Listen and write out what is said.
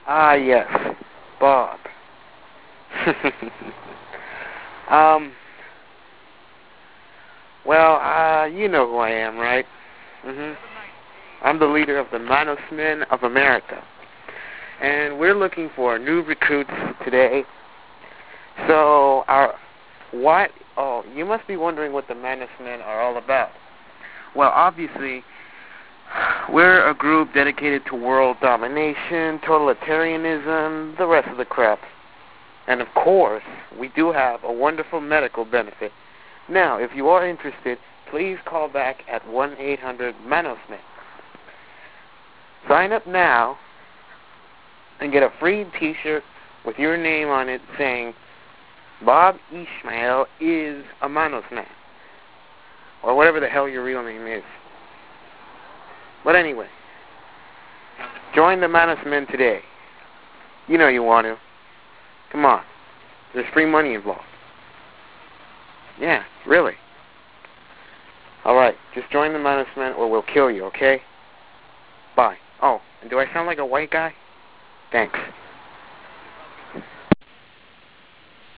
Ah, yes, Bob. um, you know who I am, right? hmm I'm the leader of the Manos Men of America, and we're looking for new recruits today. So, what? Oh, you must be wondering what the Manos Men are all about. Well, obviously, we're a group dedicated to world domination, totalitarianism, the rest of the crap. And of course, we do have a wonderful medical benefit. Now, if you are interested, please call back at 1-800-MANOSNET. Sign up now and get a free t-shirt with your name on it saying, Bob Ishmael is a Manosnet. Or whatever the hell your real name is. But anyway, join the Manos Men today. You know you want to. Come on. There's free money involved. Yeah, really. Alright, just join the Manos Men or we'll kill you, okay? Bye. Oh, and do I sound like a white guy? Thanks.